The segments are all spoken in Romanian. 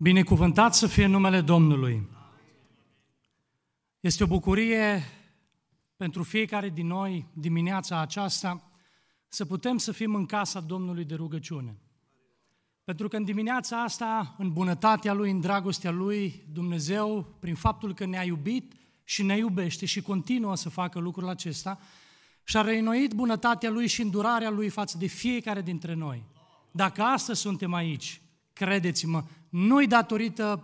Binecuvântat să fie numele Domnului! Este o bucurie pentru fiecare din noi dimineața aceasta să putem să fim în casa Domnului de rugăciune. Pentru că în dimineața asta, în bunătatea Lui, în dragostea Lui, Dumnezeu, prin faptul că ne-a iubit și ne iubește și continuă să facă lucrul acesta, și-a reînnoit bunătatea Lui și îndurarea Lui față de fiecare dintre noi. Dacă astăzi suntem aici, credeți-mă, nu-i datorită,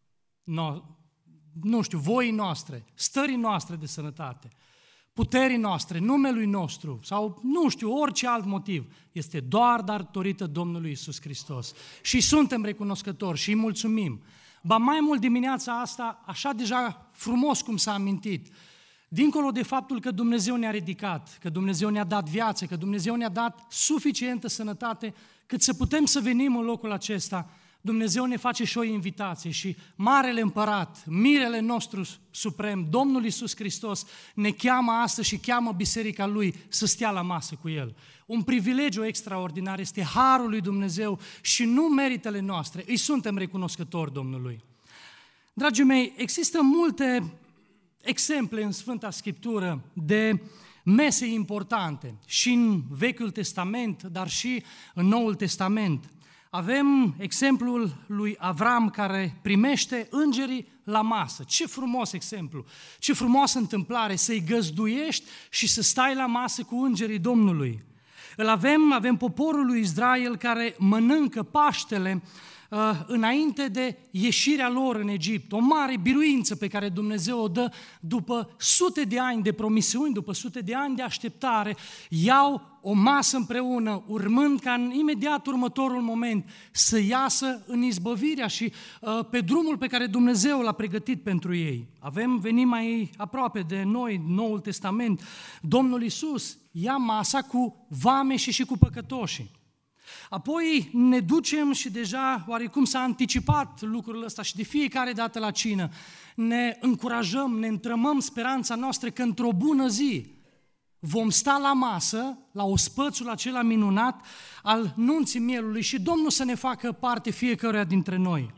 voii noastre, stării noastre de sănătate, puterii noastre, numelui nostru sau, orice alt motiv. Este doar datorită Domnului Iisus Hristos. Și suntem recunoscători și îi mulțumim. Ba mai mult dimineața asta, așa deja frumos cum s-a amintit, dincolo de faptul că Dumnezeu ne-a ridicat, că Dumnezeu ne-a dat viață, că Dumnezeu ne-a dat suficientă sănătate cât să putem să venim în locul acesta, Dumnezeu ne face și o invitație și Marele Împărat, Mirele nostru suprem, Domnul Iisus Hristos, ne cheamă astăzi și cheamă biserica Lui să stea la masă cu El. Un privilegiu extraordinar, este harul lui Dumnezeu și nu meritele noastre. Îi suntem recunoscători Domnului. Dragii mei, există multe exemple în Sfânta Scriptură de mese importante și în Vechiul Testament, dar și în Noul Testament. Avem exemplul lui Avram care primește îngerii la masă. Ce frumos exemplu, ce frumoasă întâmplare să-i găzduiești și să stai la masă cu îngerii Domnului. Avem poporul lui Israel care mănâncă Paștele înainte de ieșirea lor în Egipt. O mare biruință pe care Dumnezeu o dă după sute de ani de promisiuni, după sute de ani de așteptare, iau o masă împreună, urmând ca în imediat următorul moment să iasă în izbăvirea și pe drumul pe care Dumnezeu l-a pregătit pentru ei. Venim mai aproape de noi, Noul Testament, Domnul Iisus ia masa cu vameșii și cu păcătoșii. Apoi ne ducem și deja oarecum s-a anticipat lucrul ăsta și de fiecare dată la cină ne încurajăm, ne întrămăm speranța noastră că într-o bună zi vom sta la masă, la ospățul acela minunat al nunții mielului și Domnul să ne facă parte fiecăruia dintre noi.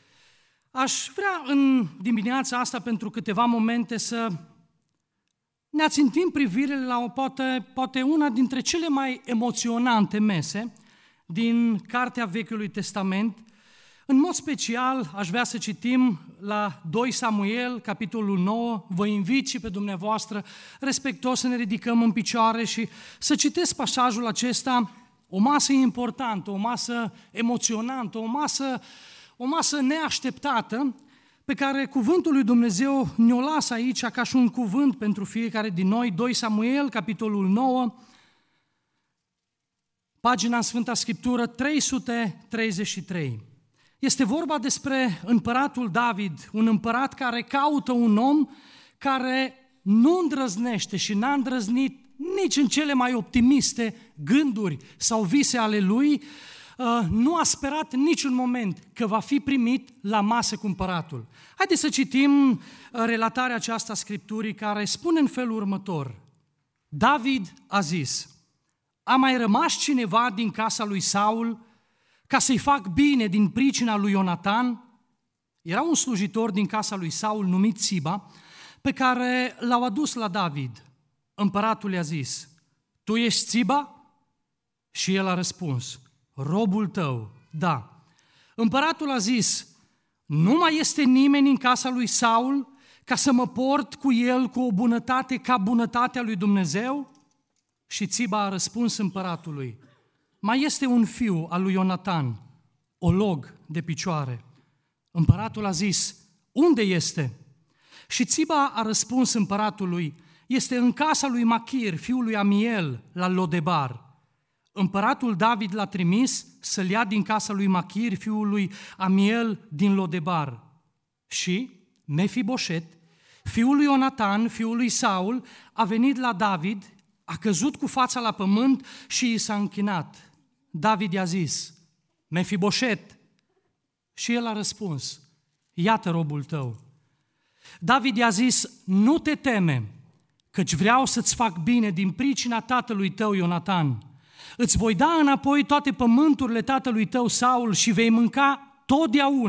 Aș vrea în dimineața asta pentru câteva momente să ne ațintim privirile la poate una dintre cele mai emoționante mese din Cartea Vechiului Testament. În mod special, aș vrea să citim la 2 Samuel, capitolul 9. Vă invit și pe dumneavoastră, respectuos, să ne ridicăm în picioare și să citesc pasajul acesta, o masă importantă, o masă emoționantă, o masă neașteptată, pe care cuvântul lui Dumnezeu ne-o lasă aici ca și un cuvânt pentru fiecare din noi. 2 Samuel, capitolul 9, pagina în Sfânta Scriptură 333. Este vorba despre împăratul David, un împărat care caută un om care nu îndrăznește și n-a îndrăznit nici în cele mai optimiste gânduri sau vise ale lui, nu a sperat niciun moment că va fi primit la masă cu împăratul. Haideți să citim relatarea aceasta a Scripturii care spune în felul următor. David a zis: a mai rămas cineva din casa lui Saul ca să-i fac bine din pricina lui Ionatan? Era un slujitor din casa lui Saul numit Țiba, pe care l-au adus la David. Împăratul i-a zis: tu ești Țiba? Și el a răspuns: robul tău, da. Împăratul a zis: nu mai este nimeni în casa lui Saul ca să mă port cu el cu o bunătate ca bunătatea lui Dumnezeu? Și Țiba a răspuns împăratului: mai este un fiu al lui Ionatan, olog de picioare. Împăratul a zis: unde este? Și Țiba a răspuns împăratului: este în casa lui Machir, fiul lui Amiel, la Lodebar. Împăratul David l-a trimis să-l ia din casa lui Machir, fiul lui Amiel, din Lodebar. Și Mefiboset, fiul lui Ionatan, fiul lui Saul, a venit la David, a căzut cu fața la pământ și i s-a închinat. David i-a zis: Mefiboset. Și el a răspuns: iată robul tău. David i-a zis: nu te teme, căci vreau să-ți fac bine din pricina tatălui tău Ionatan. Îți voi da înapoi toate pământurile tatălui tău Saul și vei mânca totdeauna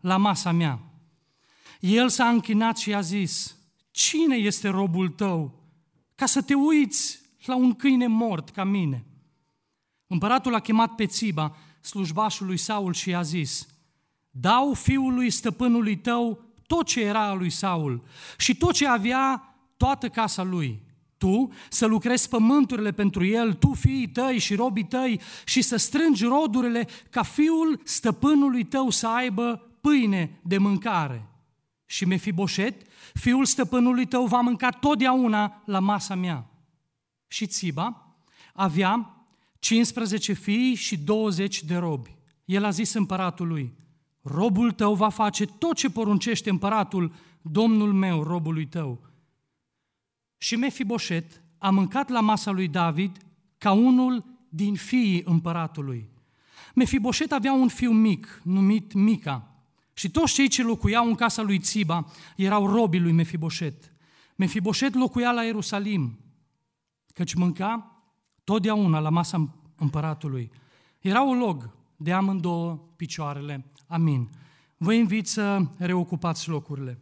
la masa mea. El s-a închinat și a zis: cine este robul tău ca să te uiți la un câine mort ca mine? Împăratul a chemat pe Țiba, slujbașul lui Saul, și i-a zis: dau fiului stăpânului tău tot ce era al lui Saul și tot ce avea, toată casa lui. Tu să lucrezi pământurile pentru el, tu, fiii tăi și robii tăi, și să strângi rodurile ca fiul stăpânului tău să aibă pâine de mâncare. Și Mefiboșet, fiul stăpânului tău, va mânca totdeauna la masa mea. Și Țiba avea 15 fii și 20 de robi. El a zis împăratului: robul tău va face tot ce poruncește împăratul, domnul meu, robului tău. Și Mefiboșet a mâncat la masa lui David ca unul din fiii împăratului. Mefiboșet avea un fiu mic, numit Mica, și toți cei ce locuiau în casa lui Țiba erau robii lui Mefiboșet. Mefiboșet locuia la Ierusalim, căci mânca totdeauna la masa împăratului. Era un log de amândouă picioarele. Amin. Vă invit să reocupați locurile.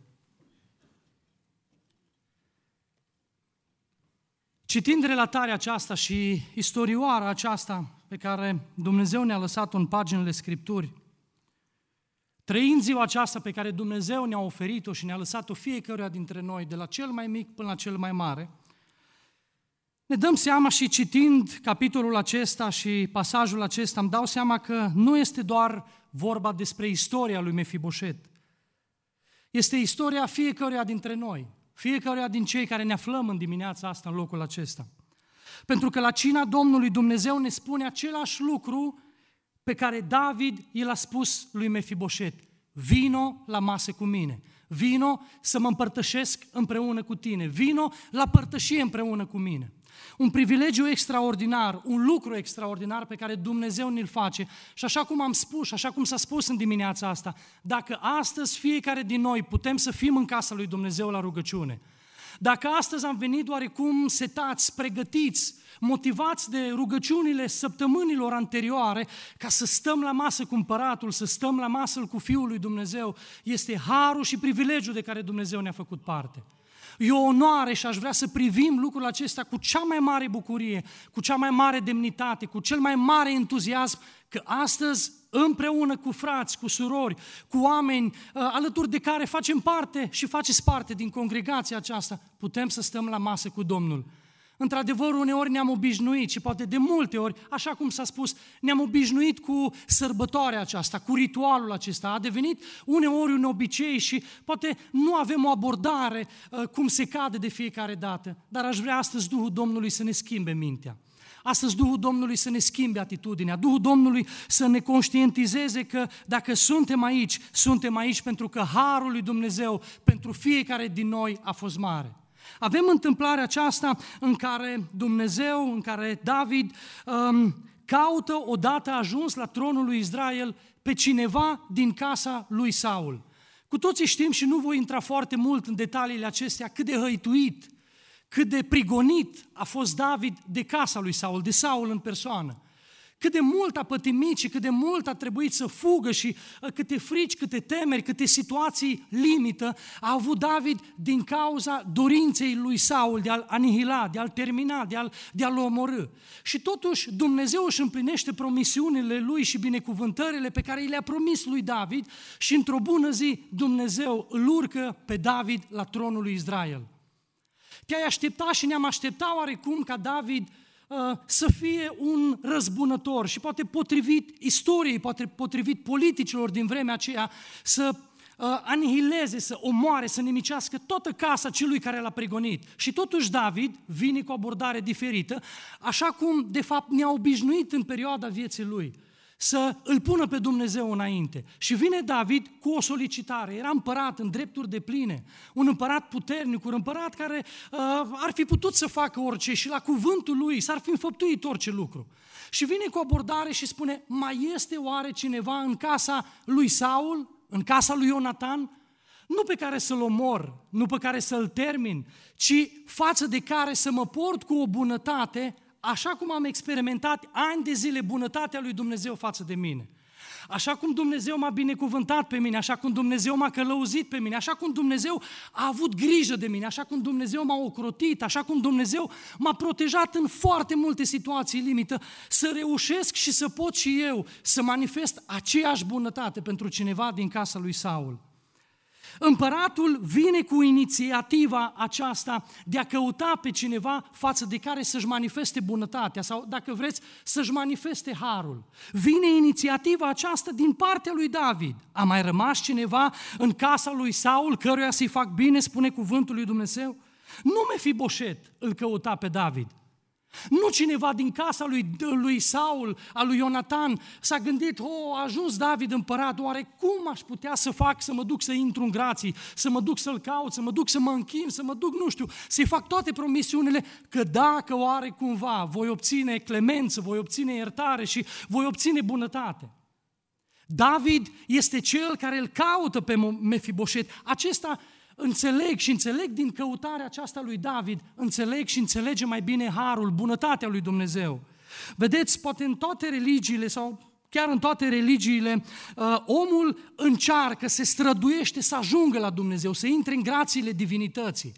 Citind relatarea aceasta și istorioara aceasta pe care Dumnezeu ne-a lăsat-o în paginile Scripturii, trăind ziua aceasta pe care Dumnezeu ne-a oferit-o și ne-a lăsat-o fiecăruia dintre noi, de la cel mai mic până la cel mai mare, ne dăm seama și citind capitolul acesta și pasajul acesta, îmi dau seama că nu este doar vorba despre istoria lui Mefiboșet. Este istoria fiecăruia dintre noi, fiecăruia din cei care ne aflăm în dimineața asta, în locul acesta. Pentru că la cina Domnului Dumnezeu ne spune același lucru pe care David i-l-a spus lui Mefiboșet: vino la masă cu mine, vino să mă împărtășesc împreună cu tine, vino la părtășie împreună cu mine. Un privilegiu extraordinar, un lucru extraordinar pe care Dumnezeu ne-l face. Și așa cum am spus, și așa cum s-a spus în dimineața asta, dacă astăzi fiecare din noi putem să fim în casa lui Dumnezeu la rugăciune, dacă astăzi am venit oarecum setați, pregătiți, motivați de rugăciunile săptămânilor anterioare, ca să stăm la masă cu Împăratul, să stăm la masă cu Fiul lui Dumnezeu, este harul și privilegiul de care Dumnezeu ne-a făcut parte. E o onoare și aș vrea să privim lucrul acesta cu cea mai mare bucurie, cu cea mai mare demnitate, cu cel mai mare entuziasm, că astăzi, împreună cu frați, cu surori, cu oameni alături de care facem parte și faceți parte din congregația aceasta, putem să stăm la masă cu Domnul. Într-adevăr, uneori ne-am obișnuit și poate de multe ori, așa cum s-a spus, ne-am obișnuit cu sărbătoarea aceasta, cu ritualul acesta. A devenit uneori un obicei și poate nu avem o abordare cum se cade de fiecare dată. Dar aș vrea astăzi Duhul Domnului să ne schimbe mintea. Astăzi Duhul Domnului să ne schimbe atitudinea, Duhul Domnului să ne conștientizeze că dacă suntem aici pentru că harul lui Dumnezeu pentru fiecare din noi a fost mare. Avem întâmplarea aceasta în care Dumnezeu, în care David caută, odată ajuns la tronul lui Israel, pe cineva din casa lui Saul. Cu toții știm și nu voi intra foarte mult în detaliile acestea, cât de hăituit, cât de prigonit a fost David de casa lui Saul, de Saul în persoană. Cât de mult a pătimit și cât de mult a trebuit să fugă și câte frici, câte temeri, câte situații limită a avut David din cauza dorinței lui Saul de a-l anihila, de a-l termina, de a-l omorî. Și totuși Dumnezeu își împlinește promisiunile lui și binecuvântările pe care i le-a promis lui David și într-o bună zi Dumnezeu îl urcă pe David la tronul lui Israel. Te-ai aștepta și ne-am aștepta oarecum ca David să fie un răzbunător și poate potrivit istoriei, poate potrivit politicilor din vremea aceea, să anihileze, să omoare, să nimicească toată casa celui care l-a pregonit. Și totuși David vine cu o abordare diferită, așa cum de fapt ne-a obișnuit în perioada vieții lui, să îl pună pe Dumnezeu înainte. Și vine David cu o solicitare. Era împărat în drepturi depline, un împărat puternic, un împărat care ar fi putut să facă orice și la cuvântul lui s-ar fi înfăptuit orice lucru. Și vine cu o abordare și spune: mai este oare cineva în casa lui Saul, în casa lui Ionatan, nu pe care să-l omor, nu pe care să-l termin, ci față de care să mă port cu o bunătate, așa cum am experimentat ani de zile bunătatea lui Dumnezeu față de mine. Așa cum Dumnezeu m-a binecuvântat pe mine, așa cum Dumnezeu m-a călăuzit pe mine, așa cum Dumnezeu a avut grijă de mine, așa cum Dumnezeu m-a ocrotit, așa cum Dumnezeu m-a protejat în foarte multe situații limită, să reușesc și să pot și eu să manifest aceeași bunătate pentru cineva din casa lui Saul. Împăratul vine cu inițiativa aceasta de a căuta pe cineva față de care să-și manifeste bunătatea sau, dacă vreți, să-și manifeste harul. Vine inițiativa aceasta din partea lui David. A mai rămas cineva în casa lui Saul căruia să-i fac bine, spune cuvântul lui Dumnezeu? Nu Mefiboset îl căuta pe David. Nu cineva din casa lui Saul, a lui Ionatan, s-a gândit, a ajuns David împărat, oare cum aș putea să fac să mă duc să intru în grații, să mă duc să-l caut, să mă duc să mă închin, să mă duc, nu știu, să-i fac toate promisiunile, că dacă oare cumva voi obține clemență, voi obține iertare și voi obține bunătate. David este cel care îl caută pe Mefiboset. Acesta înțeleg din căutarea aceasta lui David, înțeleg și înțelege mai bine harul, bunătatea lui Dumnezeu. Vedeți, poate în toate religiile sau chiar în toate religiile, omul încearcă, se străduiește să ajungă la Dumnezeu, să intre în grațiile divinității.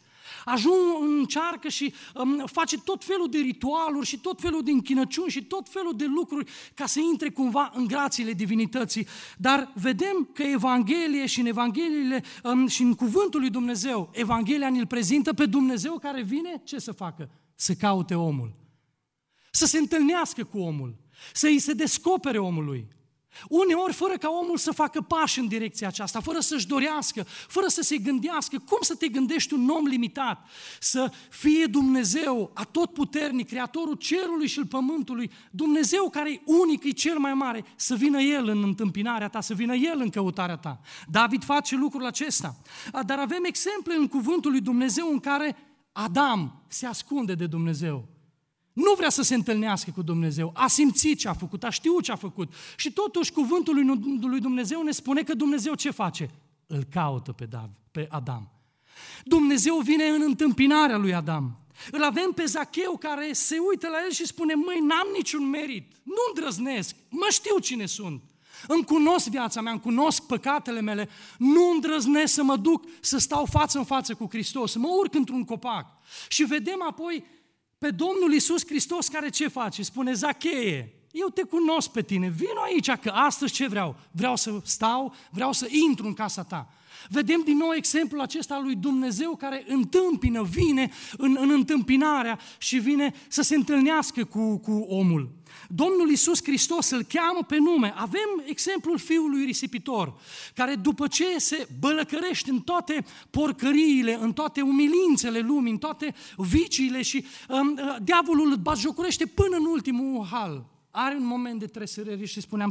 Încearcă și face tot felul de ritualuri și tot felul de închinăciuni și tot felul de lucruri ca să intre cumva în grațiile divinității. Dar vedem că Evanghelie și în Evangheliile și în cuvântul lui Dumnezeu, Evanghelia ne-l prezintă pe Dumnezeu care vine, ce să facă? Să caute omul, să se întâlnească cu omul, să îi se descopere omului. Uneori fără ca omul să facă pași în direcția aceasta, fără să-și dorească, fără să se gândească. Cum să te gândești un om limitat? Să fie Dumnezeu atotputernic, Creatorul cerului și al pământului, Dumnezeu care e unic, e cel mai mare, să vină El în întâmpinarea ta, să vină El în căutarea ta. David face lucrul acesta. Dar avem exemple în cuvântul lui Dumnezeu în care Adam se ascunde de Dumnezeu. Nu vrea să se întâlnească cu Dumnezeu, a simțit ce a făcut, a știut ce a făcut. Și totuși cuvântul lui Dumnezeu ne spune că Dumnezeu ce face? Îl caută pe Adam. Dumnezeu vine în întâmpinarea lui Adam. Îl avem pe Zacheu care se uită la el și spune, măi, n-am niciun merit, nu îndrăznesc, mă știu cine sunt. Îmi cunosc viața mea, îmi cunosc păcatele mele, nu îndrăznesc să mă duc să stau față în față cu Hristos, să mă urc într-un copac. Și vedem apoi pe Domnul Iisus Hristos care ce face? Spune, Zacheie, eu te cunosc pe tine, vino aici că astăzi ce vreau? Vreau să stau, vreau să intru în casa ta. Vedem din nou exemplul acesta al lui Dumnezeu care întâmpină, vine în întâmpinarea și vine să se întâlnească cu omul. Domnul Iisus Hristos îl cheamă pe nume. Avem exemplul fiului risipitor, care după ce se bălăcărește în toate porcăriile, în toate umilințele lumii, în toate viciile și diavolul îl batjocorește până în ultimul hal. Are un moment de tresărere și spune, am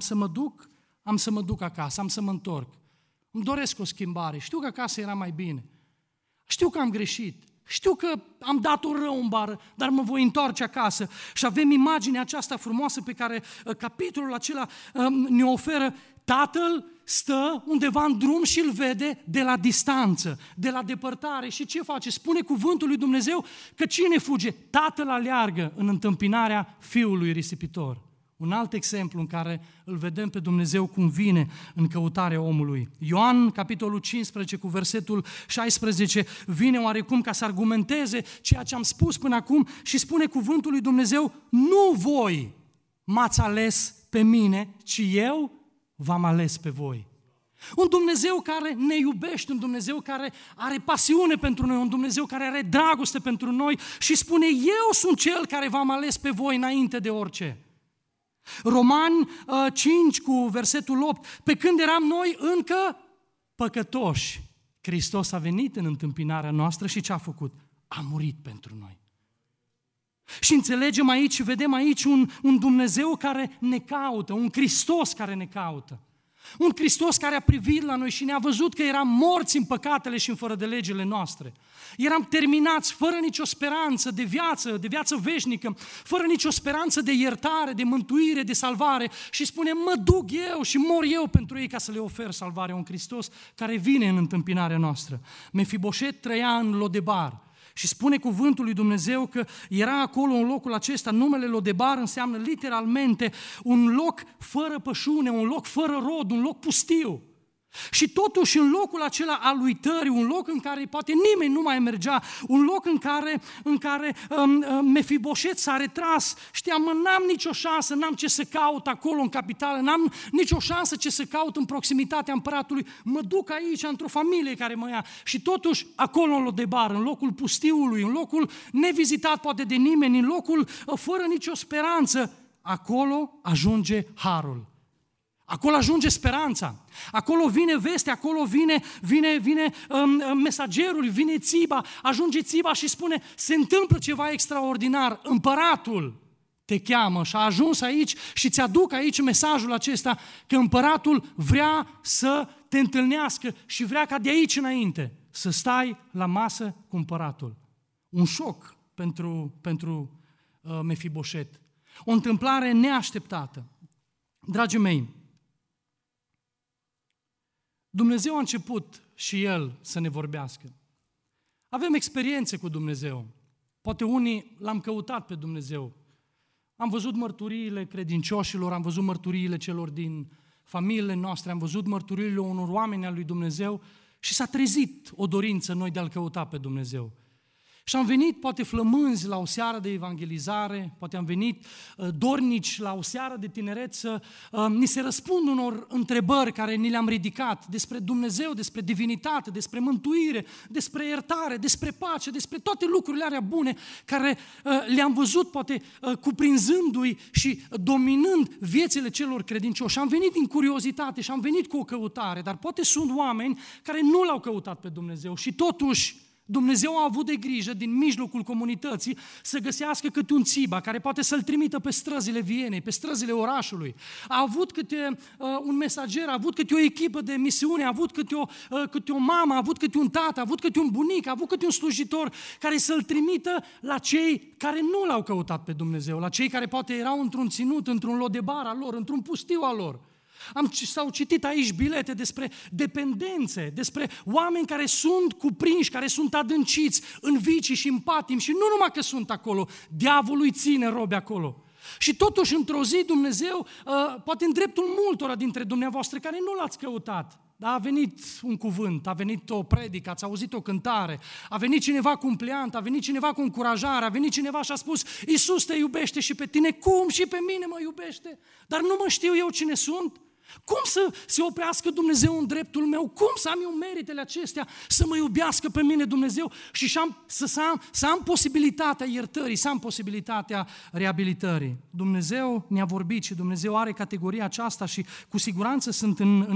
să mă duc acasă, am să mă întorc. Îmi doresc o schimbare, știu că acasă era mai bine, știu că am greșit, știu că am dat-o rău în bară, dar mă voi întoarce acasă. Și avem imaginea aceasta frumoasă pe care capitolul acela ne oferă. Tatăl stă undeva în drum și îl vede de la distanță, de la depărtare. Și ce face? Spune cuvântul lui Dumnezeu că cine fuge? Tatăl aleargă în întâmpinarea fiului risipitor. Un alt exemplu în care îl vedem pe Dumnezeu cum vine în căutarea omului. Ioan, capitolul 15, cu versetul 16, vine oarecum ca să argumenteze ceea ce am spus până acum și spune cuvântul lui Dumnezeu, nu voi m-ați ales pe mine, ci eu v-am ales pe voi. Un Dumnezeu care ne iubește, un Dumnezeu care are pasiune pentru noi, un Dumnezeu care are dragoste pentru noi și spune, eu sunt cel care v-am ales pe voi înainte de orice. Romani 5 cu versetul 8, pe când eram noi încă păcătoși, Hristos a venit în întâmpinarea noastră și ce a făcut? A murit pentru noi. Și înțelegem aici și vedem aici un Dumnezeu care ne caută, un Hristos care ne caută. Un Hristos care a privit la noi și ne-a văzut că eram morți în păcatele și în fără de legile noastre. Eram terminați fără nicio speranță de viață veșnică, fără nicio speranță de iertare, de mântuire, de salvare și spune, mă duc eu și mor eu pentru ei ca să le ofer salvare. Un Hristos care vine în întâmpinarea noastră. Mefiboset trăia în Lodebar Și spune cuvântul lui Dumnezeu că era acolo în locul acesta, numele Lodebar înseamnă literalmente un loc fără pășune, un loc fără rod, un loc pustiu. Și totuși în locul acela al uitării, un loc în care poate nimeni nu mai mergea, un loc în care Mefiboset s-a retras, știam, n-am nicio șansă, n-am ce să caut acolo în capitală, n-am nicio șansă ce să caut în proximitatea împăratului, mă duc aici într-o familie care mă ia. Și totuși acolo în Lodebar, în locul pustiului, în locul nevizitat poate de nimeni, în locul fără nicio speranță, acolo ajunge harul. Acolo ajunge speranța, acolo vine vestea, acolo vine mesagerul, vine Țiba, ajunge Țiba și spune, se întâmplă ceva extraordinar, împăratul te cheamă și a ajuns aici și ți-aduc aici mesajul acesta că împăratul vrea să te întâlnească și vrea ca de aici înainte să stai la masă cu împăratul. Un șoc pentru Mefiboset, o întâmplare neașteptată. Dragii mei, Dumnezeu a început și El să ne vorbească. Avem experiențe cu Dumnezeu. Poate unii l-am căutat pe Dumnezeu. Am văzut mărturiile credincioșilor, am văzut mărturiile celor din familiile noastre, am văzut mărturiile unor oameni al lui Dumnezeu și s-a trezit o dorință noi de a-L căuta pe Dumnezeu. Și am venit poate flămânzi la o seară de evangelizare, poate am venit dornici la o seară de tineret să ni se răspund unor întrebări care ni le-am ridicat despre Dumnezeu, despre divinitate, despre mântuire, despre iertare, despre pace, despre toate lucrurile alea bune care le-am văzut poate cuprinzându-i și dominând viețile celor credincioși. Am venit din curiozitate și am venit cu o căutare, dar poate sunt oameni care nu l-au căutat pe Dumnezeu și totuși Dumnezeu a avut de grijă din mijlocul comunității să găsească câte un Țiba care poate să-l trimită pe străzile Vienei, pe străzile orașului. A avut câte un mesager, a avut câte o echipă de misiune, a avut câte o mamă, a avut câte un tată, a avut câte un bunic, a avut câte un slujitor care să-l trimită la cei care nu l-au căutat pe Dumnezeu, la cei care poate erau într-un ținut, într-un Lodebar al lor, într-un pustiu al lor. S-au citit aici bilete despre dependențe, despre oameni care sunt cuprinși, care sunt adânciți în vicii și în patimi și nu numai că sunt acolo, diavolul îi ține robe acolo. Și totuși într-o zi Dumnezeu, poate în dreptul multora dintre dumneavoastră care nu l-ați căutat, dar a venit un cuvânt, a venit o predică, ați auzit o cântare, a venit cineva cu un pliant, a venit cineva cu încurajare, a venit cineva și a spus, Iisus te iubește și pe tine, cum și pe mine mă iubește, dar nu mă știu eu cine sunt? Cum să se oprească Dumnezeu în dreptul meu? Cum să am eu meritele acestea să mă iubească pe mine Dumnezeu și să am posibilitatea iertării, să am posibilitatea reabilitării? Dumnezeu ne-a vorbit și Dumnezeu are categoria aceasta și cu siguranță sunt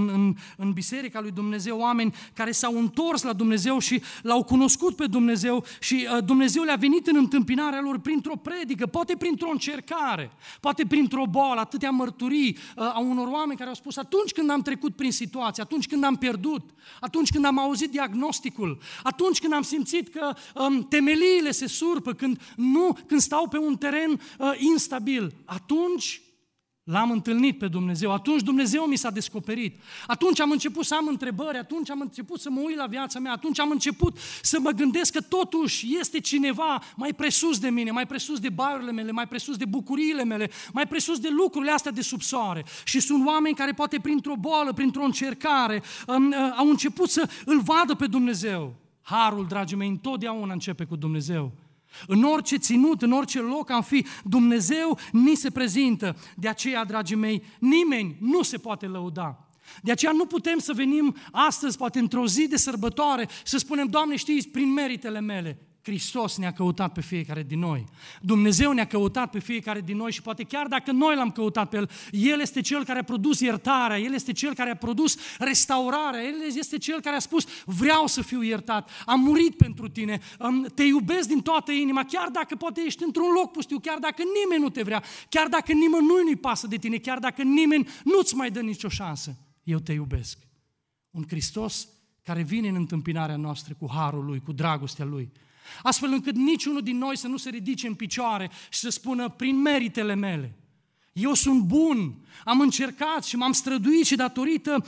în biserica lui Dumnezeu oameni care s-au întors la Dumnezeu și l-au cunoscut pe Dumnezeu și Dumnezeu le-a venit în întâmpinarea lor printr-o predică, poate printr-o încercare, poate printr-o boală, atâtea mărturii a unor oameni care au spus atunci când am trecut prin situație, atunci când am pierdut, atunci când am auzit diagnosticul, atunci când am simțit că temeliile se surpă, când stau pe un teren instabil, atunci l-am întâlnit pe Dumnezeu, atunci Dumnezeu mi s-a descoperit, atunci am început să am întrebări, atunci am început să mă uit la viața mea, atunci am început să mă gândesc că totuși este cineva mai presus de mine, mai presus de barurile mele, mai presus de bucuriile mele, mai presus de lucrurile astea de sub soare. Și sunt oameni care poate printr-o boală, printr-o încercare, au început să îl vadă pe Dumnezeu. Harul, dragii mei, întotdeauna începe cu Dumnezeu. În orice ținut, în orice loc am fi, Dumnezeu ni se prezintă. De aceea, dragii mei, nimeni nu se poate lăuda. De aceea nu putem să venim astăzi, poate într-o zi de sărbătoare, să spunem, Doamne, știți, prin meritele mele. Hristos ne-a căutat pe fiecare din noi. Dumnezeu ne-a căutat pe fiecare din noi și poate chiar dacă noi l-am căutat pe El, El este Cel care a produs iertarea, El este Cel care a produs restaurarea, El este Cel care a spus, vreau să fiu iertat, am murit pentru tine, te iubesc din toată inima, chiar dacă poate ești într-un loc pustiu, chiar dacă nimeni nu te vrea, chiar dacă nimănui nu-i pasă de tine, chiar dacă nimeni nu-ți mai dă nicio șansă, eu te iubesc. Un Hristos care vine în întâmpinarea noastră cu harul Lui, cu dragostea Lui. Astfel încât niciunul din noi să nu se ridice în picioare și să spună, prin meritele mele, Eu sunt bun, am încercat și m-am străduit și datorită,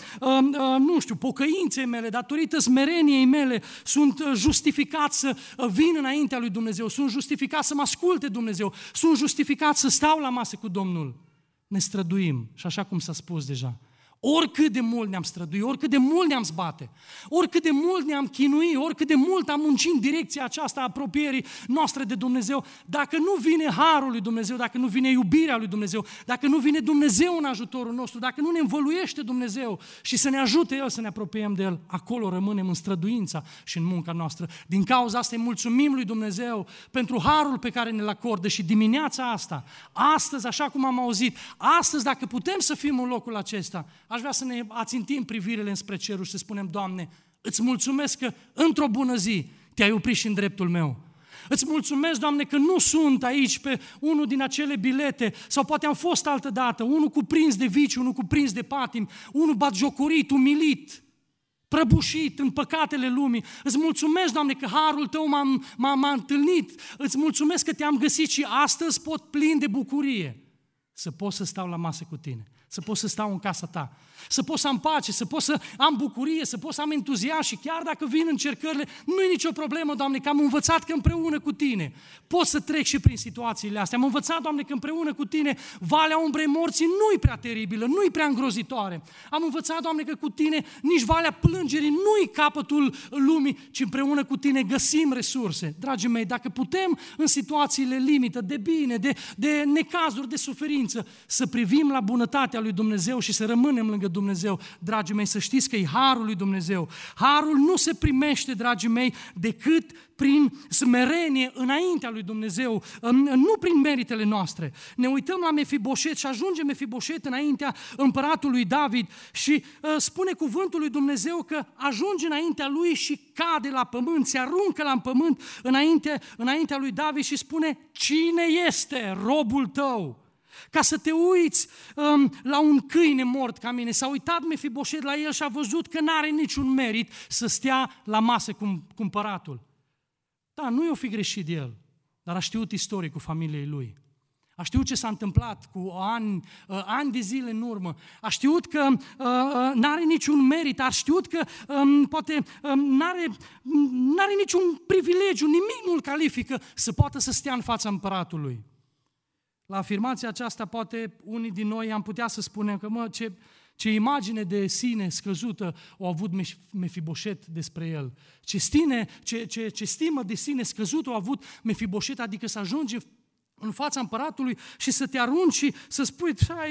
pocăinței mele, datorită smereniei mele, sunt justificat să vin înaintea lui Dumnezeu, sunt justificat să mă asculte Dumnezeu, sunt justificat să stau la masă cu Domnul. Ne străduim și așa cum s-a spus deja, oricât de mult ne-am străduit, oricât de mult ne-am zbate, oricât de mult ne-am chinuit, oricât de mult am muncit în direcția aceasta a apropierii noastre de Dumnezeu, dacă nu vine harul lui Dumnezeu, dacă nu vine iubirea lui Dumnezeu, dacă nu vine Dumnezeu în ajutorul nostru, dacă nu ne învăluiește Dumnezeu și să ne ajute El să ne apropiem de El, acolo rămânem în străduința și în munca noastră. Din cauza asta îi mulțumim lui Dumnezeu pentru harul pe care ne-l acordă și dimineața asta, astăzi, așa cum am auzit, astăzi, dacă putem să fim în locul acesta, aș vrea să ne ațintim privirile înspre cerul și să spunem, Doamne, îți mulțumesc că într-o bună zi te-ai oprit și în dreptul meu. Îți mulțumesc, Doamne, că nu sunt aici pe unul din acele bilete, sau poate am fost altădată, unul cuprins de vici, unul cuprins de patim, unul batjocorit, umilit, prăbușit în păcatele lumii. Îți mulțumesc, Doamne, că harul Tău m-a întâlnit. Îți mulțumesc că Te-am găsit și astăzi pot plin de bucurie să pot să stau la masă cu Tine, să pot să stau în casa Ta, să pot să am pace, să pot să am bucurie, să pot să am entuziasm și chiar dacă vin încercările, nu e nicio problemă, Doamne, că am învățat că împreună cu Tine pot să trec și prin situațiile astea. Am învățat, Doamne, că împreună cu Tine valea umbrei morții nu-i prea teribilă, nu-i prea îngrozitoare. Am învățat, Doamne, că cu Tine nici valea plângerii nu-i capătul lumii, ci împreună cu Tine găsim resurse. Dragii mei, dacă putem în situațiile limită, de bine, de necazuri, de suferință, să privim la bunătatea lui Dumnezeu și să rămânem lângă Dumnezeu, dragii mei, să știți că e harul lui Dumnezeu. Harul nu se primește, dragii mei, decât prin smerenie înaintea lui Dumnezeu, nu prin meritele noastre. Ne uităm la Mefiboset și ajunge Mefiboset înaintea împăratului David și spune cuvântul lui Dumnezeu că ajunge înaintea lui și cade la pământ, se aruncă la pământ înaintea lui David și spune, cine este robul tău? Ca să te uiți la un câine mort ca mine. S-a uitat Mefiboset la el și a văzut că n-are niciun merit să stea la masă cu împăratul. Da, nu i-o fi greșit de el, dar a știut istoricul familiei lui. A știut ce s-a întâmplat cu ani de zile în urmă. A știut că n-are niciun merit, a știut că poate n-are niciun privilegiu, nimic nu-l califică să poată să stea în fața împăratului. La afirmația aceasta, poate unii din noi am putea să spunem că, ce imagine de sine scăzută a avut Mefiboset despre el. Ce stimă de sine scăzută a avut Mefiboset, adică să ajungi în fața împăratului și să te arunci și să spui,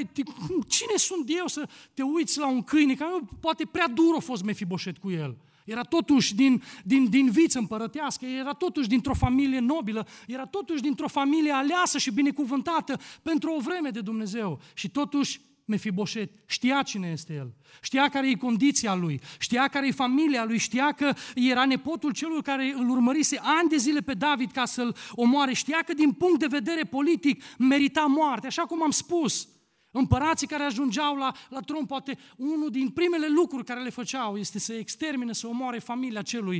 cine sunt eu să te uiți la un câine? Că poate prea dur a fost Mefiboset cu el. Era totuși din viță împărătească, era totuși dintr-o familie nobilă, era totuși dintr-o familie aleasă și binecuvântată pentru o vreme de Dumnezeu. Și totuși Mefiboset știa cine este el, știa care e condiția lui, știa care e familia lui, știa că era nepotul celui care îl urmărise ani de zile pe David ca să-l omoare, știa că din punct de vedere politic merita moarte, așa cum am spus. Împărații care ajungeau la tron, poate unul din primele lucruri care le făceau este să extermine, să omoare familia celui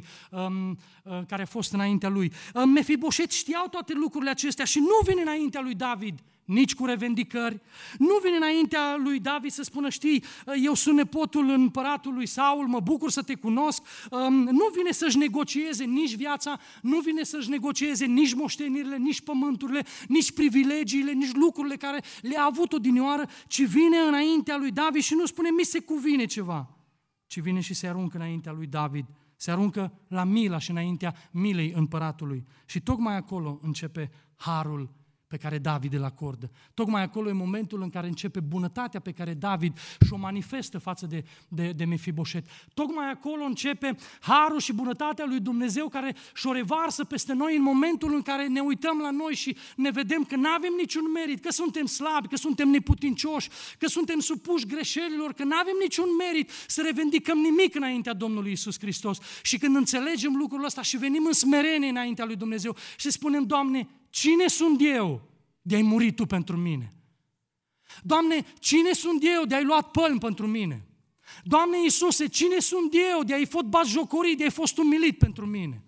care a fost înaintea lui. Mefiboset știau toate lucrurile acestea și nu vine înaintea lui David nici cu revendicări, nu vine înaintea lui David să spună, știi, eu sunt nepotul împăratului Saul, mă bucur să te cunosc, nu vine să-și negocieze nici viața, nu vine să-și negocieze nici moștenirile, nici pământurile, nici privilegiile, nici lucrurile care le-a avut odinioară, ci vine înaintea lui David și nu spune, mi se cuvine ceva, ci vine și se aruncă înaintea lui David, se aruncă la mila și înaintea milei împăratului. Și tocmai acolo începe harul pe care David îl acordă. Tocmai acolo e momentul în care începe bunătatea pe care David și-o manifestă față de Mefiboset. Tocmai acolo începe harul și bunătatea lui Dumnezeu care și-o revarsă peste noi în momentul în care ne uităm la noi și ne vedem că nu avem niciun merit, că suntem slabi, că suntem neputincioși, că suntem supuși greșelilor, că nu avem niciun merit să revendicăm nimic înaintea Domnului Iisus Hristos. Și când înțelegem lucrul ăsta și venim în smerenie înaintea lui Dumnezeu și spunem, Doamne, cine sunt eu de-ai murit Tu pentru mine? Doamne, cine sunt eu de-ai luat pălmi pentru mine? Doamne Iisuse, cine sunt eu de-ai fost batjocorit, de-ai fost umilit pentru mine?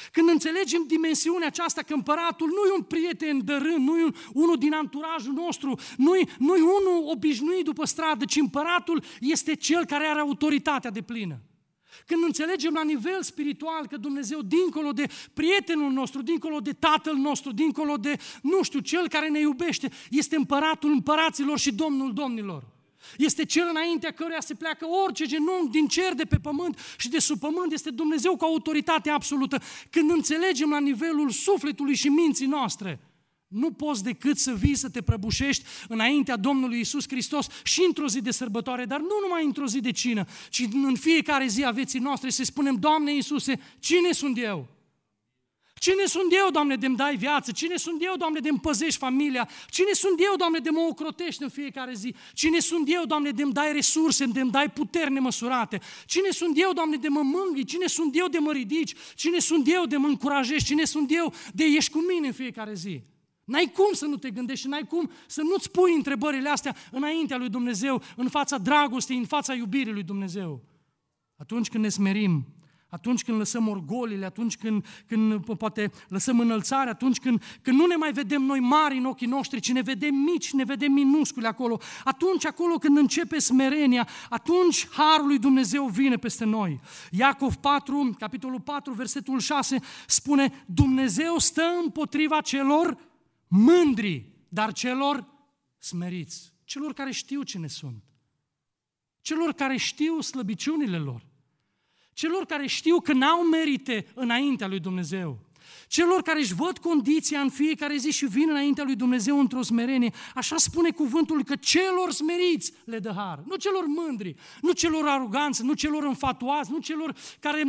Când înțelegem dimensiunea aceasta că împăratul nu e un prieten de rând, nu e unul din anturajul nostru, nu e unul obișnuit după stradă, ci împăratul este cel care are autoritatea deplină. Când înțelegem la nivel spiritual că Dumnezeu, dincolo de prietenul nostru, dincolo de tatăl nostru, dincolo de, cel care ne iubește, este împăratul împăraților și domnul domnilor. Este cel înaintea căruia se pleacă orice genunchi din cer, de pe pământ și de sub pământ. Este Dumnezeu cu autoritate absolută. Când înțelegem la nivelul sufletului și minții noastre, nu poți decât să vii să te prăbușești înaintea Domnului Iisus Hristos și într-o zi de sărbătoare, dar nu numai într-o zi de cină, ci în fiecare zi a vieții noastre să spunem: Doamne Iisuse, cine sunt eu? Cine sunt eu, Doamne, de-mi dai viață? Cine sunt eu, Doamne, de-mi păzești familia? Cine sunt eu, Doamne, de mă ocrotești în fiecare zi? Cine sunt eu, Doamne, de-mi dai resurse, de-mi dai puteri nemăsurate? Cine sunt eu, Doamne, de mă mângâi? Cine sunt eu de mă ridici? Cine sunt eu de mă încurajești? Cine sunt eu de ești cu mine în fiecare zi? N-ai cum să nu te gândești și n-ai cum să nu-ți pui întrebările astea înaintea lui Dumnezeu, în fața dragostei, în fața iubirii lui Dumnezeu. Atunci când ne smerim, atunci când lăsăm orgolile, atunci când poate lăsăm înălțarea, atunci când nu ne mai vedem noi mari în ochii noștri, ci ne vedem mici, ne vedem minuscule acolo, atunci acolo când începe smerenia, atunci harul lui Dumnezeu vine peste noi. Iacov 4, capitolul 4, versetul 6 spune: Dumnezeu stă împotriva celor mândri, dar celor smeriți, celor care știu cine sunt, celor care știu slăbiciunile lor, celor care știu că n-au merite înaintea lui Dumnezeu, celor care își văd condiția în fiecare zi și vin înaintea lui Dumnezeu într-o smerenie. Așa spune cuvântul, că celor smeriți le dă har, nu celor mândri, nu celor aroganți, nu celor înfatuați, nu celor care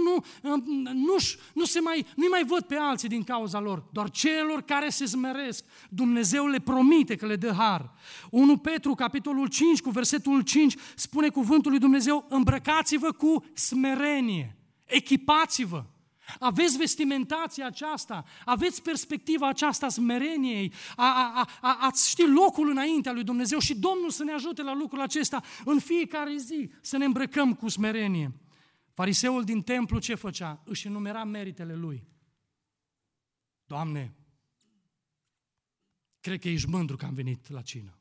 nu-i mai văd pe alții din cauza lor, doar celor care se smeresc. Dumnezeu le promite că le dă har. 1 Petru, capitolul 5, cu versetul 5, spune cuvântul lui Dumnezeu: îmbrăcați-vă cu smerenie, echipați-vă. Aveți vestimentația aceasta, aveți perspectiva aceasta smereniei, ați ști locul înaintea lui Dumnezeu și Domnul să ne ajute la lucrul acesta în fiecare zi, să ne îmbrăcăm cu smerenie. Fariseul din templu ce făcea? Își enumera meritele lui. Doamne, cred că ești mândru că am venit la cină.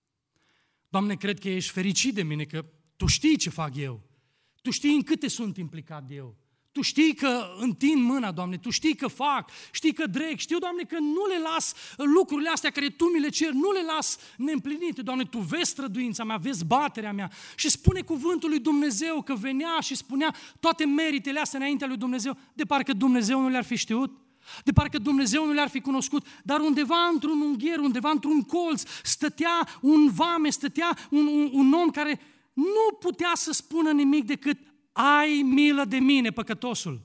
Doamne, cred că ești fericit de mine, că Tu știi ce fac eu, Tu știi în câte sunt implicat eu. Tu știi că întind mâna, Doamne, Tu știi că fac, știi că dreg, știu, Doamne, că nu le las lucrurile astea care Tu mi le ceri, nu le las neîmplinite, Doamne, Tu vezi străduința mea, vezi baterea mea. Și spune cuvântul lui Dumnezeu că venea și spunea toate meritele astea înaintea lui Dumnezeu, de parcă Dumnezeu nu le-ar fi știut, de parcă Dumnezeu nu le-ar fi cunoscut, dar undeva într-un ungher, undeva într-un colț, stătea un vame, stătea un om care nu putea să spună nimic decât: ai milă de mine, păcătosul!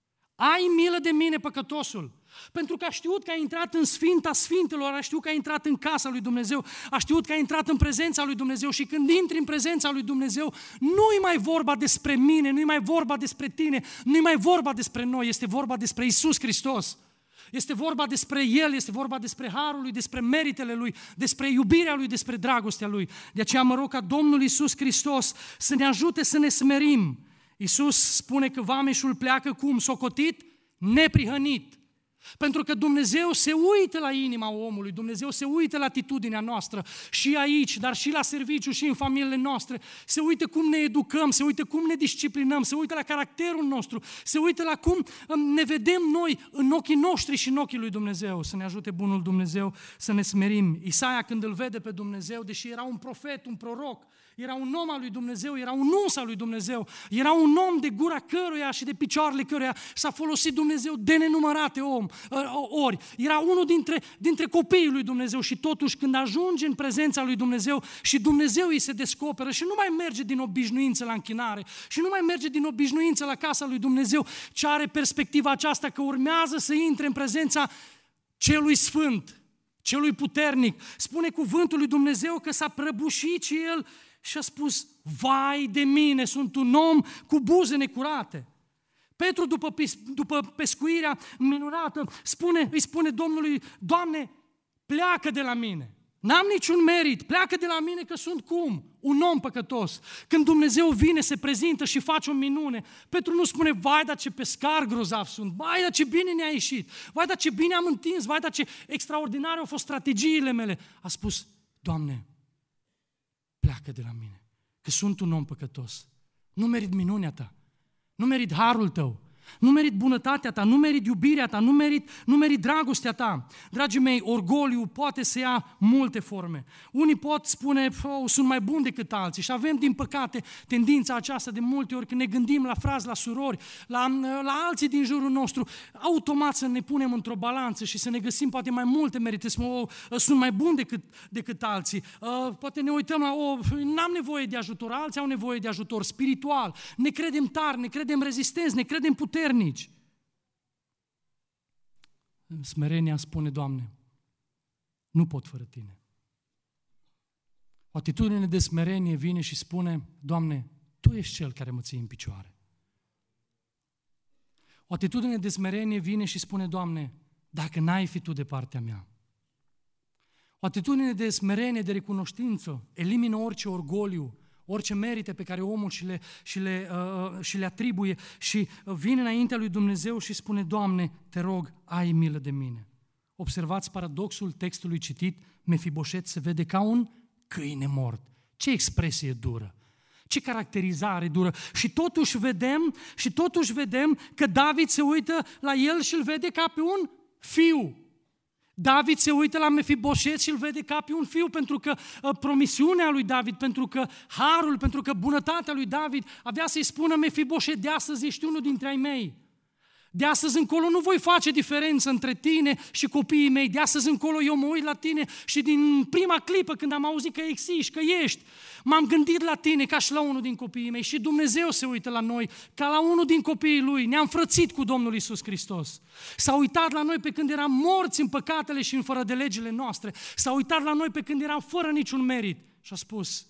Ai milă de mine, păcătosul! Pentru că a știut că a intrat în Sfinta Sfintelor, a știut că a intrat în casa lui Dumnezeu, a știut că a intrat în prezența lui Dumnezeu și când intri în prezența lui Dumnezeu, nu-i mai vorba despre mine, nu-i mai vorba despre tine, nu-i mai vorba despre noi, este vorba despre Iisus Hristos. Este vorba despre El, este vorba despre harul Lui, despre meritele Lui, despre iubirea Lui, despre dragostea Lui. De aceea mă rog ca Domnul Iisus Hristos să ne ajute să ne smerim. Iisus spune că vameșul pleacă cum? Socotit, neprihănit. Pentru că Dumnezeu se uită la inima omului, Dumnezeu se uită la atitudinea noastră și aici, dar și la serviciu și în familiile noastre. Se uită cum ne educăm, se uită cum ne disciplinăm, se uită la caracterul nostru, se uită la cum ne vedem noi în ochii noștri și în ochii lui Dumnezeu. Să ne ajute bunul Dumnezeu să ne smerim. Isaia, când îl vede pe Dumnezeu, deși era un profet, un proroc, era un om al lui Dumnezeu, era un uns al lui Dumnezeu, era un om de gura căruia și de picioarele căruia s-a folosit Dumnezeu de nenumărate ori. Era unul dintre copiii lui Dumnezeu și totuși când ajunge în prezența lui Dumnezeu și Dumnezeu îi se descoperă și nu mai merge din obișnuință la închinare și nu mai merge din obișnuință la casa lui Dumnezeu, ci are perspectiva aceasta că urmează să intre în prezența celui sfânt, celui puternic. Spune cuvântul lui Dumnezeu că s-a prăbușit și el și a spus: vai de mine, sunt un om cu buze necurate. Petru, după pescuirea minunată, îi spune Domnului: Doamne, pleacă de la mine. N-am niciun merit, pleacă de la mine că sunt cum? Un om păcătos. Când Dumnezeu vine, se prezintă și face o minune, Petru nu spune, vai, dar ce pescar grozav sunt, vai, dar ce bine ne-a ieșit, vai, dar ce bine am întins, vai, dar ce extraordinare au fost strategiile mele. A spus, Doamne, pleacă de la mine, că sunt un om păcătos. Nu merit minunea ta, nu merit harul tău, nu merit bunătatea ta, nu merit iubirea ta, nu merit dragostea ta. Dragii mei, orgoliu poate să ia multe forme. Unii pot spune, sunt mai buni decât alții și avem, din păcate, tendința aceasta de multe ori când ne gândim la frați, la surori, la alții din jurul nostru, automat să ne punem într-o balanță și să ne găsim poate mai multe merite, sunt mai buni decât alții. Poate ne uităm la, n-am nevoie de ajutor, alții au nevoie de ajutor spiritual, ne credem tari, ne credem rezistenți, ne credem puternici. Smerenia spune, Doamne, nu pot fără Tine. O atitudine de smerenie vine și spune, Doamne, Tu ești Cel care mă ții în picioare. O atitudine de smerenie vine și spune, Doamne, dacă n-ai fi Tu de partea mea. O atitudine de smerenie, de recunoștință, elimină orice orgoliu, orice merite pe care omul și le atribuie și vine înaintea lui Dumnezeu și spune, Doamne, te rog, ai milă de mine. Observați paradoxul textului citit, Mefiboset se vede ca un câine mort. Ce expresie dură! Ce caracterizare dură! Și totuși vedem că David se uită la el și îl vede ca pe un fiu. David se uită la Mefiboset și îl vede ca pe un fiu, pentru că promisiunea lui David, pentru că harul, pentru că bunătatea lui David avea să-i spună, Mefiboset, de astăzi ești unul dintre ai mei. De astăzi încolo nu voi face diferență între tine și copiii mei. De astăzi încolo eu mă uit la tine și din prima clipă când am auzit că existi, că ești, m-am gândit la tine ca și la unul din copiii mei. Și Dumnezeu se uită la noi ca la unul din copiii Lui. Ne-am frățit cu Domnul Iisus Hristos. S-a uitat la noi pe când eram morți în păcatele și în fără de legile noastre. S-a uitat la noi pe când eram fără niciun merit. Și a spus,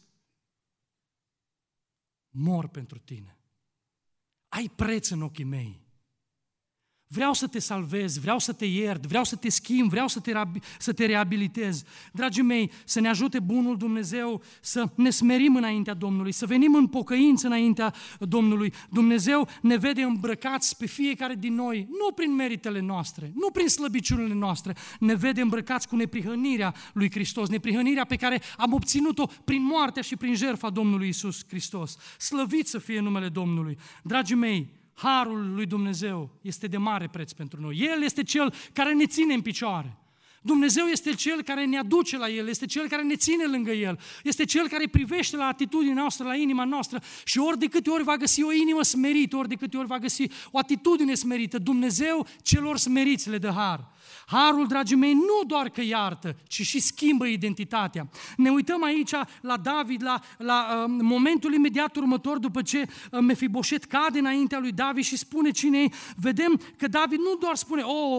mor pentru tine. Ai preț în ochii mei. Vreau să te salvez, vreau să te iert, vreau să te schimb, vreau să te reabilitez. Dragii mei, să ne ajute bunul Dumnezeu să ne smerim înaintea Domnului, să venim în pocăință înaintea Domnului. Dumnezeu ne vede îmbrăcați pe fiecare din noi, nu prin meritele noastre, nu prin slăbiciunile noastre, ne vede îmbrăcați cu neprihănirea lui Hristos, neprihănirea pe care am obținut-o prin moartea și prin jertfa Domnului Iisus Hristos. Slăvit să fie numele Domnului. Dragii mei, harul lui Dumnezeu este de mare preț pentru noi. El este Cel care ne ține în picioare. Dumnezeu este Cel care ne aduce la El, este Cel care ne ține lângă El, este Cel care privește la atitudinea noastră, la inima noastră și ori de câte ori va găsi o inimă smerită, ori de câte ori va găsi o atitudine smerită, Dumnezeu celor smeriți le dă har. Harul, dragii mei, nu doar că iartă, ci și schimbă identitatea. Ne uităm aici la David, la momentul imediat următor, după ce Mefiboset cade înaintea lui David și spune cine-i, vedem că David nu doar spune,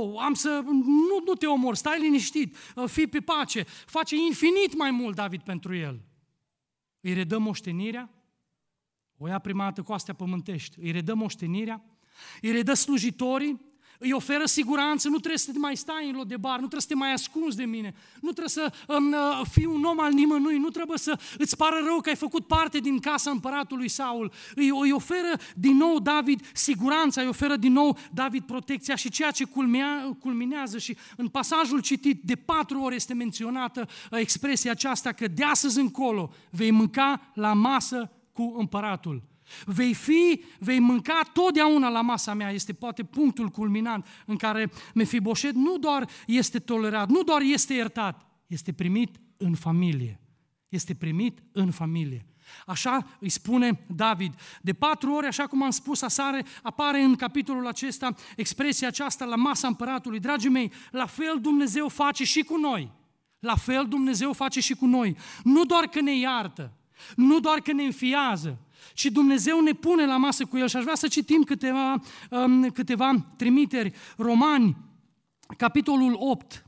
nu te omor, stai liniștit, fii pe pace, face infinit mai mult David pentru el. Îi redă moștenirea, o ia prima dată cu astea pământești, îi redă moștenirea, îi redă slujitorii, îi oferă siguranță, nu trebuie să te mai stai în loc de bar, nu trebuie să te mai ascunzi de mine, nu trebuie să fii un om al nimănui, nu trebuie să îți pară rău că ai făcut parte din casa împăratului Saul. Îi oferă din nou David siguranța, îi oferă din nou David protecția și ceea ce culminează și în pasajul citit de 4 ori este menționată expresia aceasta că de astăzi încolo vei mânca la masă cu împăratul. Vei mânca totdeauna la masa mea, este poate punctul culminant în care Mefiboset nu doar este tolerat, nu doar este iertat, este primit în familie. Este primit în familie. Așa îi spune David. De 4 ori, așa cum am spus aseară, apare în capitolul acesta expresia aceasta la masa împăratului. Dragii mei, la fel Dumnezeu face și cu noi. La fel Dumnezeu face și cu noi. Nu doar că ne iartă, nu doar că ne înfiază, ci Dumnezeu ne pune la masă cu El. Și aș vrea să citim câteva trimiteri. Romani, capitolul 8,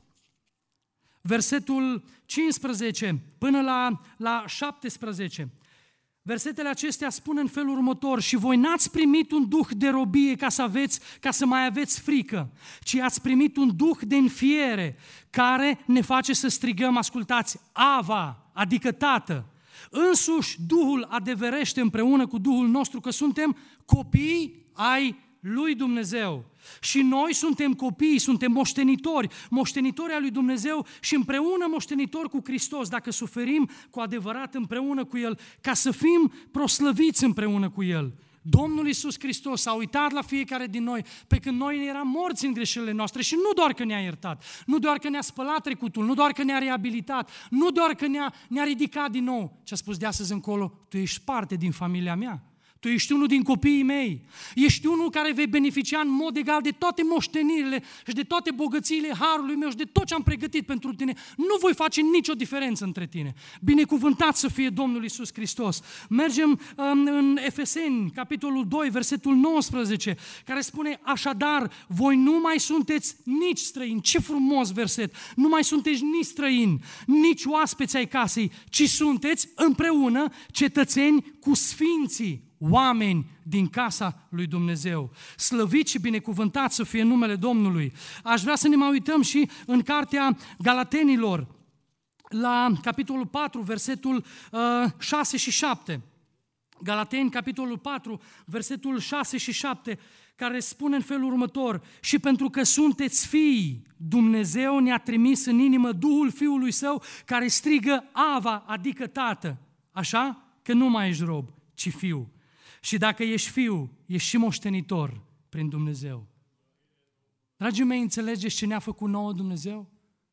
versetul 15 până la 17. versetele acestea spun în felul următor: și voi n-ați primit un duh de robie ca să mai aveți frică, ci ați primit un duh de înfiere care ne face să strigăm, ascultați, Ava, adică Tată. Însuși Duhul adeverește împreună cu Duhul nostru că suntem copii ai lui Dumnezeu. Și noi suntem copii, suntem moștenitori ai lui Dumnezeu și împreună moștenitori cu Hristos, dacă suferim cu adevărat împreună cu El, ca să fim proslăviți împreună cu El. Domnul Iisus Hristos s-a uitat la fiecare din noi pe când noi eram morți în greșelile noastre și nu doar că ne-a iertat, nu doar că ne-a spălat trecutul, nu doar că ne-a reabilitat, nu doar că ne-a ridicat din nou, ci a spus de astăzi încolo: tu ești parte din familia mea. Tu ești unul din copiii mei, ești unul care vei beneficia în mod egal de toate moștenirile și de toate bogățiile harului meu și de tot ce am pregătit pentru tine. Nu voi face nicio diferență între tine. Binecuvântat să fie Domnul Iisus Hristos. Mergem în Efeseni, capitolul 2, versetul 19, care spune: așadar, voi nu mai sunteți nici străini. Ce frumos verset! Nu mai sunteți nici străini, nici oaspeți ai casei, ci sunteți împreună cetățeni cu sfinții, oameni din casa lui Dumnezeu. Slăvit și binecuvântat să fie numele Domnului. Aș vrea să ne mai uităm și în cartea Galatenilor, la capitolul 4, versetul 6 și 7. Galateni, capitolul 4, versetul 6 și 7, care spune în felul următor: și pentru că sunteți fii, Dumnezeu ne-a trimis în inimă Duhul Fiului Său, care strigă Ava, adică Tată. Așa că nu mai ești rob, ci fiu. Și dacă ești fiu, ești și moștenitor prin Dumnezeu. Dragii mei, înțelegeți ce ne-a făcut nouă Dumnezeu?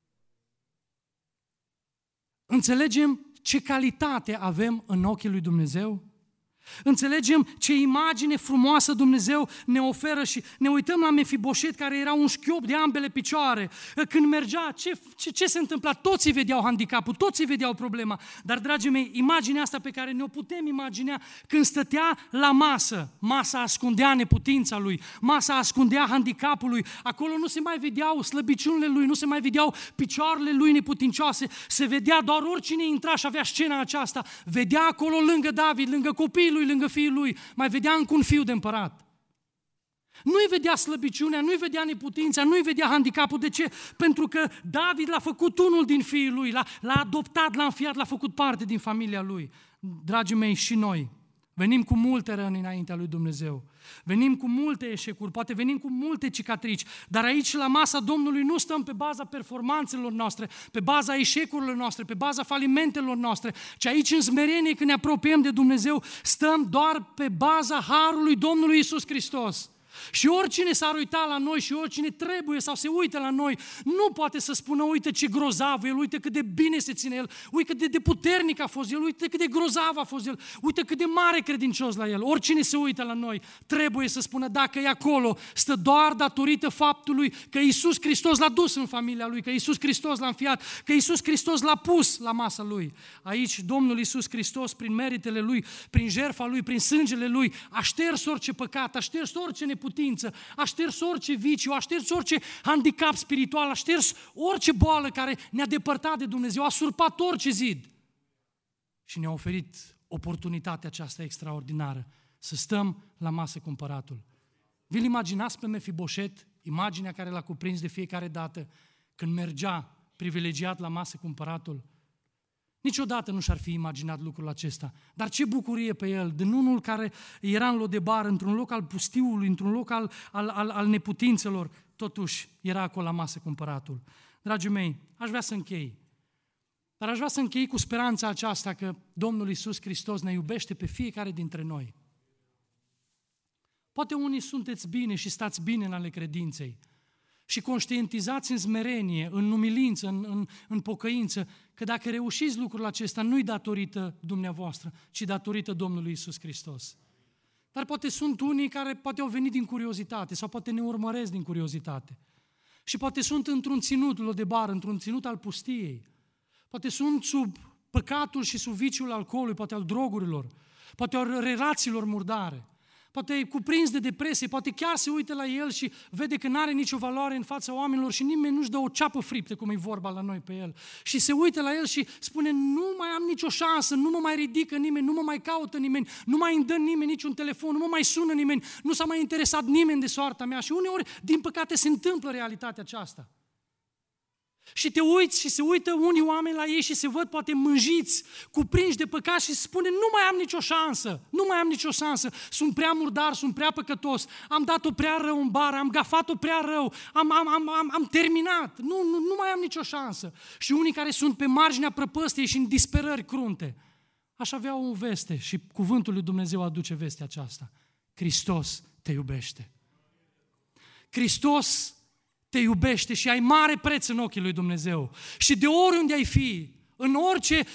Înțelegem ce calitate avem în ochii lui Dumnezeu? Înțelegem ce imagine frumoasă Dumnezeu ne oferă și ne uităm la Mefiboset, care era un șchiop de ambele picioare. Când mergea, ce se întâmpla? Toți vedeau handicapul, toți vedeau problema. Dar, dragii mei, imaginea asta pe care ne-o putem imagina, când stătea la masă, masa ascundea neputința lui, masa ascundea handicapul lui, acolo nu se mai vedeau slăbiciunile lui, nu se mai vedeau picioarele lui neputincioase, se vedea doar oricine intra și avea scena aceasta, vedea acolo lângă David, lângă copiii lui, lângă fiul lui, mai vedea încă un fiu de împărat. Nu-i vedea slăbiciunea, nu-i vedea neputința, nu-i vedea handicapul. De ce? Pentru că David l-a făcut unul din fiii lui, l-a adoptat, l-a înfiat, l-a făcut parte din familia lui. Dragii mei, și noi venim cu multe răni înaintea lui Dumnezeu. Venim cu multe eșecuri, poate venim cu multe cicatrici, dar aici la masa Domnului nu stăm pe baza performanțelor noastre, pe baza eșecurilor noastre, pe baza falimentelor noastre, ci aici în smerenie, când ne apropiem de Dumnezeu, stăm doar pe baza harului Domnului Iisus Hristos. Și oricine s-ar uita la noi și oricine trebuie sau se uită la noi, nu poate să spună: uite ce grozav el, uite cât de bine se ține el, uite cât de puternic a fost el, uite cât de grozav a fost el, uite cât de mare credincios la el. Oricine se uită la noi trebuie să spună: dacă e acolo, stă doar datorită faptului că Iisus Hristos l-a dus în familia lui, că Iisus Hristos l-a înfiat, că Iisus Hristos l-a pus la masa lui. Aici Domnul Iisus Hristos, prin meritele lui, prin jertfa lui, prin sângele lui, a șters orice păcat, a șters orice neputință, a șters orice viciu, a șters orice handicap spiritual, a șters orice boală care ne-a depărtat de Dumnezeu, a surpat orice zid și ne-a oferit oportunitatea aceasta extraordinară să stăm la masă cu Împăratul. Vi-l imaginați pe Mefiboset, imaginea care l-a cuprins de fiecare dată când mergea privilegiat la masă cu Împăratul? Niciodată nu și-ar fi imaginat lucrul acesta. Dar ce bucurie pe el, din unul care era în Lodebar, într-un loc al pustiului, într-un loc al neputințelor, totuși era acolo la masă cu Împăratul. Dragii mei, aș vrea să închei. Dar aș vrea să închei cu speranța aceasta că Domnul Iisus Hristos ne iubește pe fiecare dintre noi. Poate unii sunteți bine și stați bine în ale credinței și conștientizați în smerenie, în umilință, în pocăință, că dacă reușiți lucrul acesta, nu-i datorită dumneavoastră, ci datorită Domnului Iisus Hristos. Dar poate sunt unii care poate au venit din curiozitate sau poate ne urmăresc din curiozitate. Și poate sunt într-un ținut Lodebar, într-un ținut al pustiei. Poate sunt sub păcatul și sub viciul alcoolului, poate al drogurilor, poate al relațiilor murdare. poate e cuprins de depresie, poate chiar se uită la el și vede că nu are nicio valoare în fața oamenilor și nimeni nu-și dă o ceapă friptă, cum e vorba la noi pe el. Și se uită la el și spune, nu mai am nicio șansă, nu mă mai ridică nimeni, nu mă mai caută nimeni, nu mai îmi dă nimeni niciun telefon, nu mă mai sună nimeni, nu s-a mai interesat nimeni de soarta mea. Și uneori, din păcate, se întâmplă realitatea aceasta. Și te uiți și se uită unii oameni la ei și se văd poate mânjiți, cuprinși de păcat și se spune, nu mai am nicio șansă, nu mai am nicio șansă, sunt prea murdar, sunt prea păcătos, am dat-o prea rău în bară, am gafat-o prea rău, am terminat, nu mai am nicio șansă. Și unii care sunt pe marginea prăpăstiei și în disperări crunte, aș avea o veste și cuvântul lui Dumnezeu aduce vestea aceasta. Hristos te iubește. Hristos te iubește și ai mare preț în ochii lui Dumnezeu. Și de oriunde ai fi, în orice,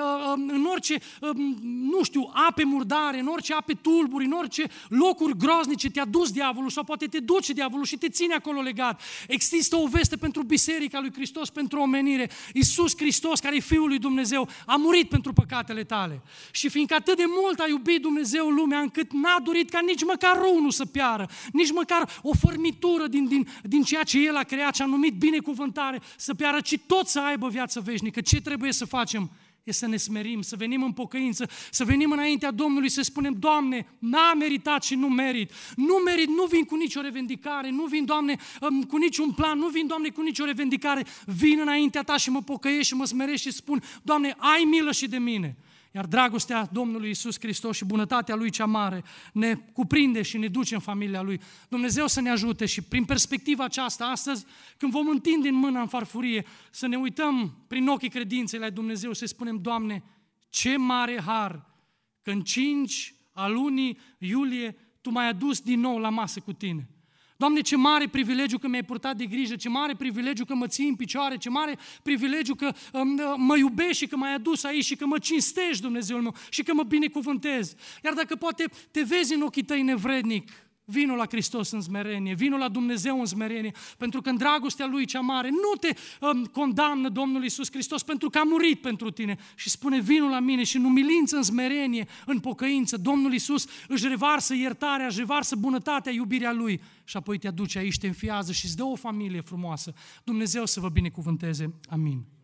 nu știu, ape murdare, în orice ape tulburi, în orice locuri groznice te-a dus diavolul sau poate te duce diavolul și te ține acolo legat. Există o veste pentru Biserica lui Hristos, pentru omenire. Iisus Hristos, care e Fiul lui Dumnezeu, a murit pentru păcatele tale. Și fiindcă atât de mult a iubit Dumnezeu lumea, încât n-a dorit ca nici măcar unul să piară, nici măcar o fărmitură din ceea ce El a creat și a numit binecuvântare să piară, ci tot să aibă viață veșnică. Ce trebuie să facem? E să ne smerim, să venim în pocăință, să venim înaintea Domnului, să spunem, Doamne, n-am meritat și nu merit, nu vin cu nicio revendicare, nu vin, Doamne, cu niciun plan, nu vin, Doamne, cu nicio revendicare, vin înaintea Ta și mă pocăiesc și mă smeresc și spun, Doamne, ai milă și de mine. Iar dragostea Domnului Iisus Hristos și bunătatea Lui cea mare ne cuprinde și ne duce în familia Lui. Dumnezeu să ne ajute și prin perspectiva aceasta, astăzi, când vom întinde în mâna în farfurie, să ne uităm prin ochii credinței la Dumnezeu, să spunem, Doamne, ce mare har că în 5 a lunii iulie Tu m-ai adus din nou la masă cu Tine. Doamne, ce mare privilegiu că mi-ai purtat de grijă, ce mare privilegiu că mă ții în picioare, ce mare privilegiu că mă iubești și că m-ai adus aici și că mă cinstești, Dumnezeul meu, și că mă binecuvântezi. Iar dacă poate te vezi în ochii tăi nevrednic, vino la Hristos în smerenie, vino la Dumnezeu în smerenie, pentru că în dragostea Lui cea mare nu te condamnă Domnul Iisus Hristos pentru că a murit pentru tine și spune, vino la mine și în umilință, în smerenie, în pocăință, Domnul Iisus își revarsă iertarea, își revarsă bunătatea, iubirea Lui și apoi te aduce aici, te înfiază și îți dă o familie frumoasă. Dumnezeu să vă binecuvânteze. Amin.